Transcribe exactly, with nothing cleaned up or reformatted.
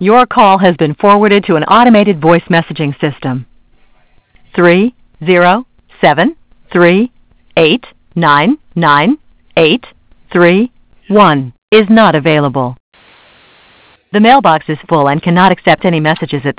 Your call has been forwarded to an automated voice messaging system. three zero seven three eight nine nine eight three one is not available. The mailbox is full and cannot accept any messages at